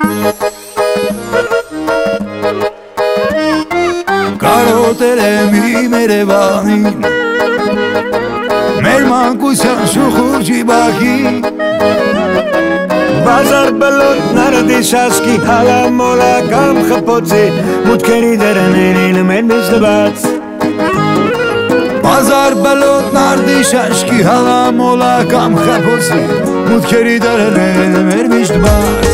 Կարոտերեմի Երևանին մեր մանկության շուխուրջի բակի Բազար բլոտները դիշաշկի հալամոլա կամ խպոցի մուտքերի դերներին մեր միշտ բաց Բազար բլոտներ դիշաշկի հալամոլա կամ խպոցի մուտքերի դերներին մեր միշտ բաց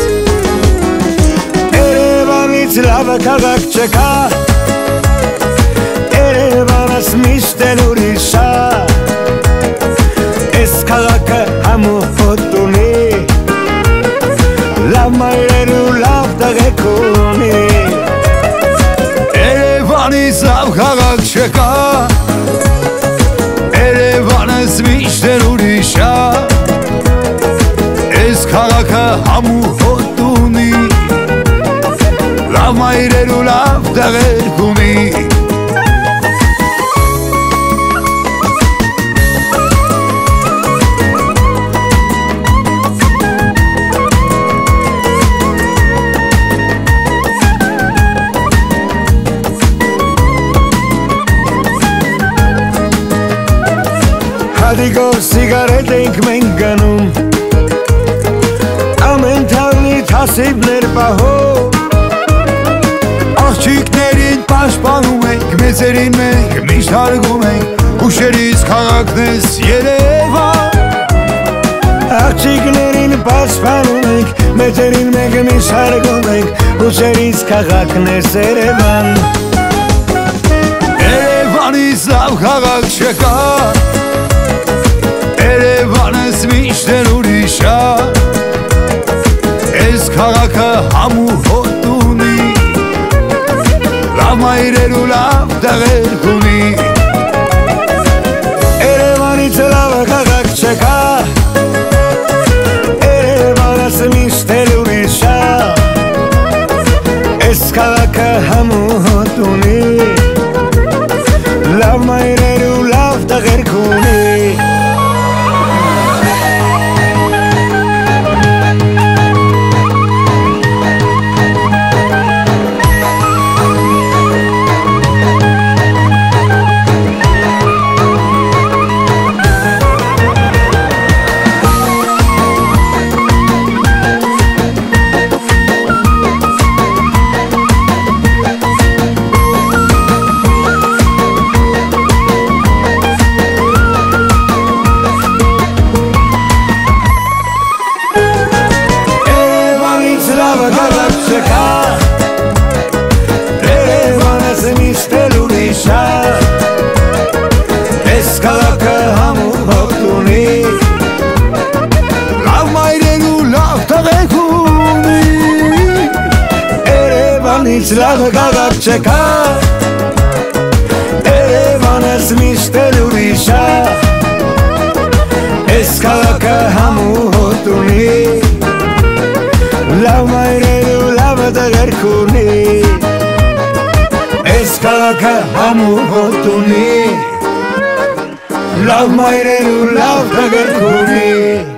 Երևանից լավը քաղաք չկա Երևանս միշտ էլ ուրիշ է Էս քաղաքը համու հոտ ունի Լավ մայրեր ու լավ տղեկ ունի Երևանից լավ քաղաք չկա Երևանս միշտ էլ ուրիշ է Էս քաղաքը համու հոտ ունի Լավ մայրեր ու լավ տղեկ ունի Հատիկով սիգարետ ենք մենք գնում Ամեն թաղնի թասիվներ պահով Աղջիկներին պաշտպանում ենք, մեծերին մենք միշտ հարգում ենք Հուշերից քաղաքն ես Երևան Աղջիկներին պաշտպանում ենք, մեծերին մենք միշտ հարգում ենք Հուշերից քաղաքն ես Երևան Երևանից լավ քաղաք չկա Երևանս միշտ էլ ուրիշ է Էս քաղաքը համու հոտ ունի Լավ մայրեր ու լավ տղերք ունի Երևանից լավ քաղաք չկա Երևանս միշտ էլ ուրիշ է Էս քաղաքը համու հոտ ունի Լավ մայրեր ու լավ տղերք ունի Երևանս միշտ էլ ուրիշ է Էս քաղաքը համու հոտ ունի Լավ մայրեր ու լավ տղերք ունի Երևանից լավ քաղաք չկա Երևանս միշտ էլ ուրիշ է Էս քաղաքը համու հոտ ունի Լավ մայրեր ու լավ տղերք ունի Էս քաղաքը համու հոտ ունի Լավ մայրեր ու լավ տղերք ունի